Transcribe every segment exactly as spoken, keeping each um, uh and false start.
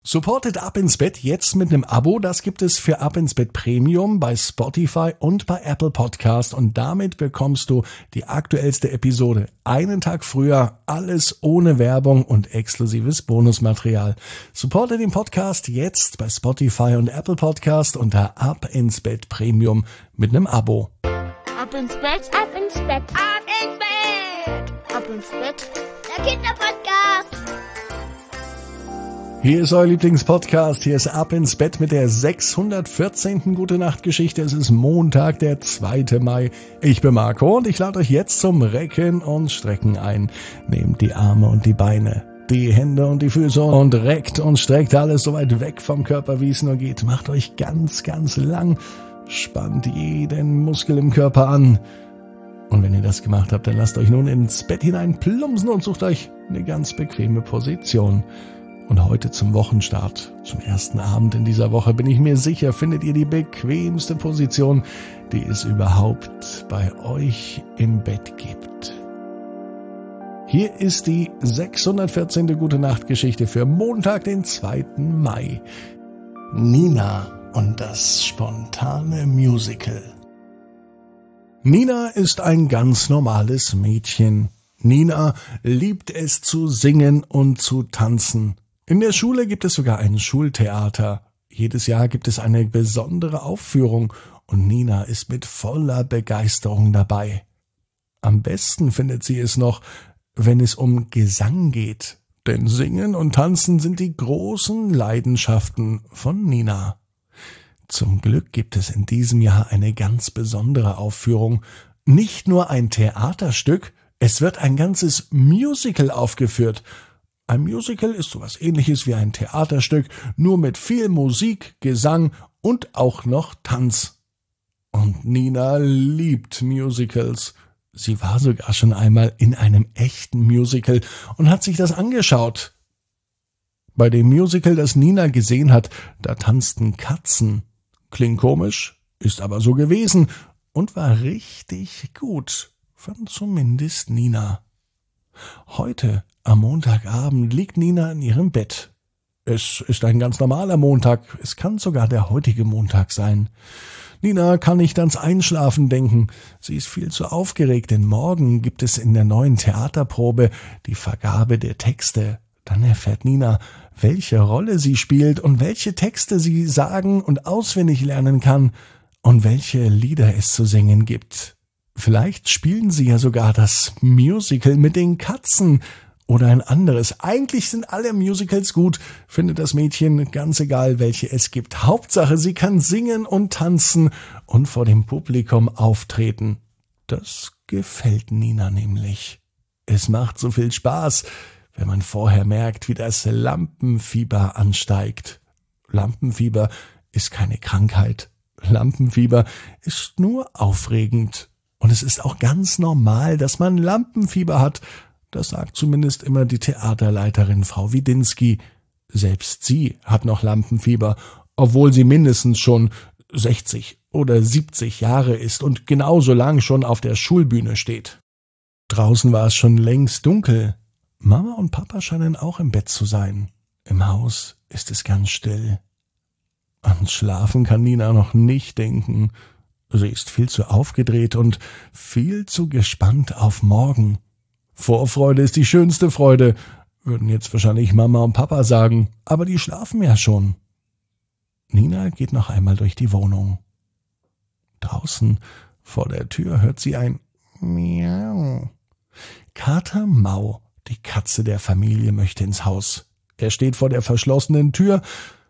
Supportet Ab ins Bett jetzt mit einem Abo. Das gibt es für Ab ins Bett Premium bei Spotify und bei Apple Podcast. Und damit bekommst du die aktuellste Episode einen Tag früher. Alles ohne Werbung und exklusives Bonusmaterial. Supporte den Podcast jetzt bei Spotify und Apple Podcast unter Ab ins Bett Premium mit einem Abo. Ab ins Bett, ab ins Bett, ab ins Bett, ab ins Bett, der Kinderpodcast. Hier ist euer Lieblingspodcast, hier ist Ab ins Bett mit der sechshundertvierzehnten Gute-Nacht-Geschichte. Es ist Montag, der zweite Mai. Ich bin Marco und ich lade euch jetzt zum Recken und Strecken ein. Nehmt die Arme und die Beine, die Hände und die Füße und reckt und streckt alles so weit weg vom Körper, wie es nur geht. Macht euch ganz, ganz lang, spannt jeden Muskel im Körper an. Und wenn ihr das gemacht habt, dann lasst euch nun ins Bett hinein plumpsen und sucht euch eine ganz bequeme Position. Und heute zum Wochenstart, zum ersten Abend in dieser Woche, bin ich mir sicher, findet ihr die bequemste Position, die es überhaupt bei euch im Bett gibt. Hier ist die sechshundertvierzehnte Gute-Nacht-Geschichte für Montag, den zweiten Mai. Nina und das spontane Musical. Nina ist ein ganz normales Mädchen. Nina liebt es zu singen und zu tanzen. In der Schule gibt es sogar ein Schultheater. Jedes Jahr gibt es eine besondere Aufführung und Nina ist mit voller Begeisterung dabei. Am besten findet sie es noch, wenn es um Gesang geht, denn Singen und Tanzen sind die großen Leidenschaften von Nina. Zum Glück gibt es in diesem Jahr eine ganz besondere Aufführung. Nicht nur ein Theaterstück, es wird ein ganzes Musical aufgeführt. Ein Musical ist sowas Ähnliches wie ein Theaterstück, nur mit viel Musik, Gesang und auch noch Tanz. Und Nina liebt Musicals. Sie war sogar schon einmal in einem echten Musical und hat sich das angeschaut. Bei dem Musical, das Nina gesehen hat, da tanzten Katzen. Klingt komisch, ist aber so gewesen und war richtig gut, fand zumindest Nina. Heute, am Montagabend, liegt Nina in ihrem Bett. Es ist ein ganz normaler Montag, es kann sogar der heutige Montag sein. Nina kann nicht ans Einschlafen denken, sie ist viel zu aufgeregt, denn morgen gibt es in der neuen Theaterprobe die Vergabe der Texte. Dann erfährt Nina, welche Rolle sie spielt und welche Texte sie sagen und auswendig lernen kann und welche Lieder es zu singen gibt. Vielleicht spielen sie ja sogar das Musical mit den Katzen oder ein anderes. Eigentlich sind alle Musicals gut, findet das Mädchen, ganz egal welche es gibt. Hauptsache, sie kann singen und tanzen und vor dem Publikum auftreten. Das gefällt Nina nämlich. Es macht so viel Spaß, wenn man vorher merkt, wie das Lampenfieber ansteigt. Lampenfieber ist keine Krankheit. Lampenfieber ist nur aufregend. Und es ist auch ganz normal, dass man Lampenfieber hat. Das sagt zumindest immer die Theaterleiterin Frau Widinski. Selbst sie hat noch Lampenfieber, obwohl sie mindestens schon sechzig oder siebzig Jahre ist und genauso lang schon auf der Schulbühne steht. Draußen war es schon längst dunkel. Mama und Papa scheinen auch im Bett zu sein. Im Haus ist es ganz still. An Schlafen kann Nina noch nicht denken. Sie ist viel zu aufgedreht und viel zu gespannt auf morgen. Vorfreude ist die schönste Freude, würden jetzt wahrscheinlich Mama und Papa sagen, aber die schlafen ja schon. Nina geht noch einmal durch die Wohnung. Draußen vor der Tür hört sie ein Miau. Kater Mau, die Katze der Familie, möchte ins Haus. Er steht vor der verschlossenen Tür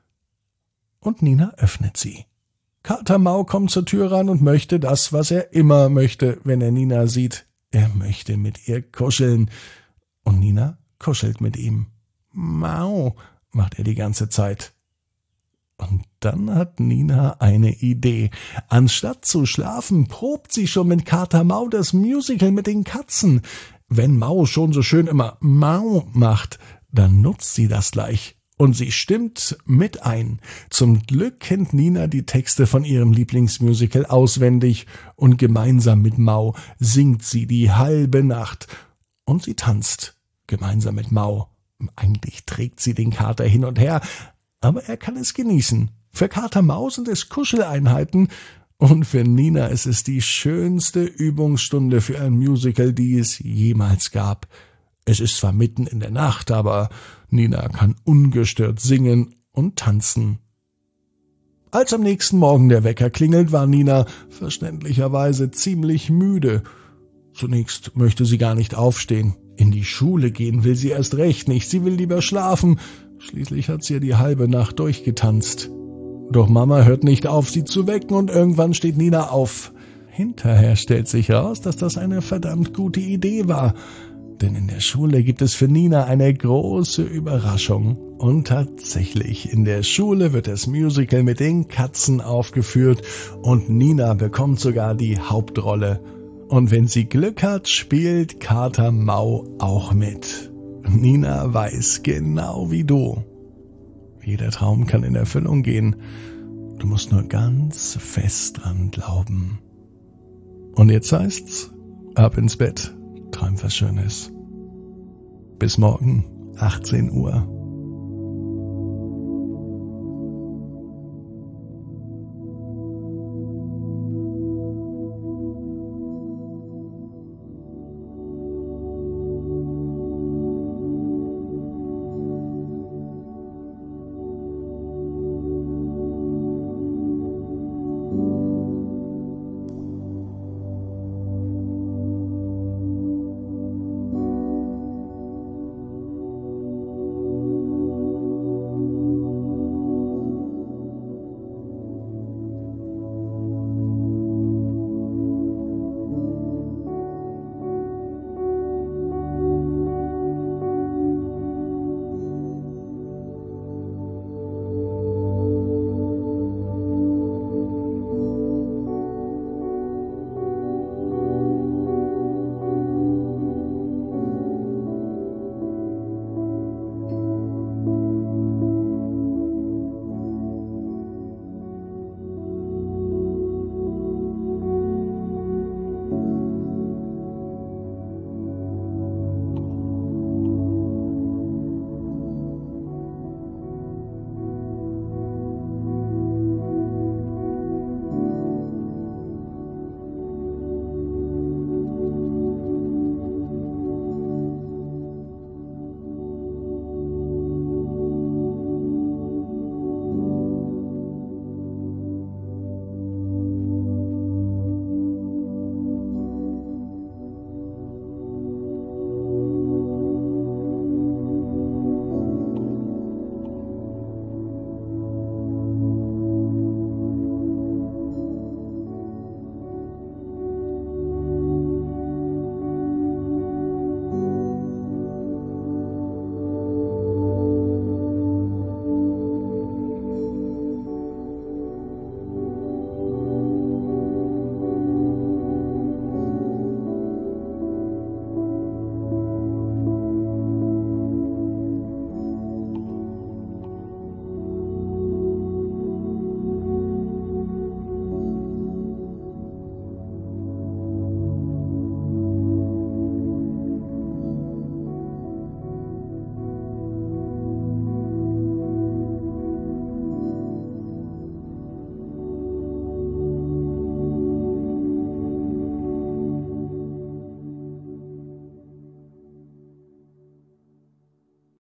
und Nina öffnet sie. Kater Mau kommt zur Tür ran und möchte das, was er immer möchte, wenn er Nina sieht. Er möchte mit ihr kuscheln. Und Nina kuschelt mit ihm. Mau, macht er die ganze Zeit. Und dann hat Nina eine Idee. Anstatt zu schlafen, probt sie schon mit Kater Mau das Musical mit den Katzen. Wenn Mau schon so schön immer Mau macht, dann nutzt sie das gleich. Und sie stimmt mit ein. Zum Glück kennt Nina die Texte von ihrem Lieblingsmusical auswendig und gemeinsam mit Mau singt sie die halbe Nacht. Und sie tanzt gemeinsam mit Mau. Eigentlich trägt sie den Kater hin und her, Aber er kann es genießen. Für Kater Maus sind es Kuscheleinheiten und für Nina ist es die schönste Übungsstunde für ein Musical, die es jemals gab. Es ist zwar mitten in der Nacht, aber Nina kann ungestört singen und tanzen. Als am nächsten Morgen der Wecker klingelt, war Nina verständlicherweise ziemlich müde. Zunächst möchte sie gar nicht aufstehen. In die Schule gehen will sie erst recht nicht. Sie will lieber schlafen. Schließlich hat sie ja die halbe Nacht durchgetanzt. Doch Mama hört nicht auf, sie zu wecken, und irgendwann steht Nina auf. Hinterher stellt sich heraus, dass das eine verdammt gute Idee war. Denn in der Schule gibt es für Nina eine große Überraschung. Und tatsächlich, in der Schule wird das Musical mit den Katzen aufgeführt und Nina bekommt sogar die Hauptrolle. Und wenn sie Glück hat, spielt Kater Mau auch mit. Nina weiß genau wie du. Jeder Traum kann in Erfüllung gehen. Du musst nur ganz fest dran glauben. Und jetzt heißt's, ab ins Bett, träum was Schönes. Bis morgen, achtzehn Uhr.